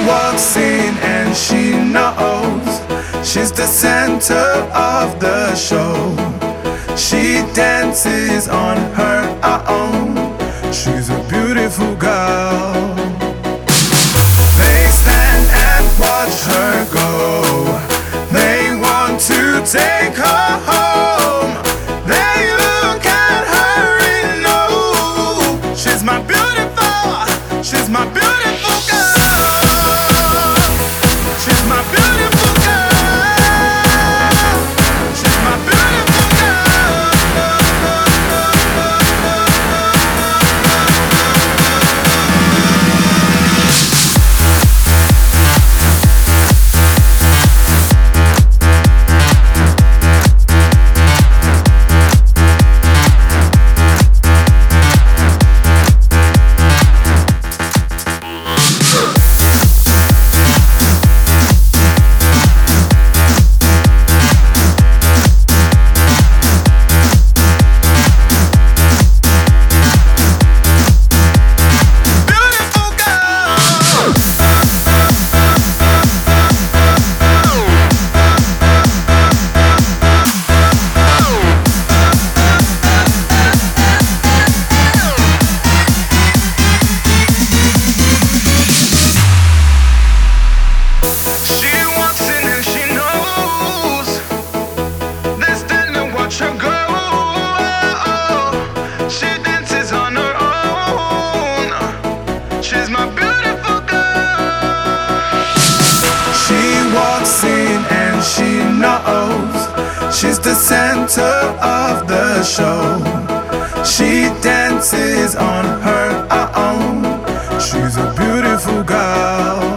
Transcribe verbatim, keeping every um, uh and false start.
walks in and she knows she's the center of the show. She dances on her own. She's a beautiful girl. They stand and watch her go. They want to take her home. They look at her and know she's my beautiful, she's my beautiful girl. She's my beautiful girl. She's my beautiful girl. She's the center of the show. She dances on her own. She's a beautiful girl.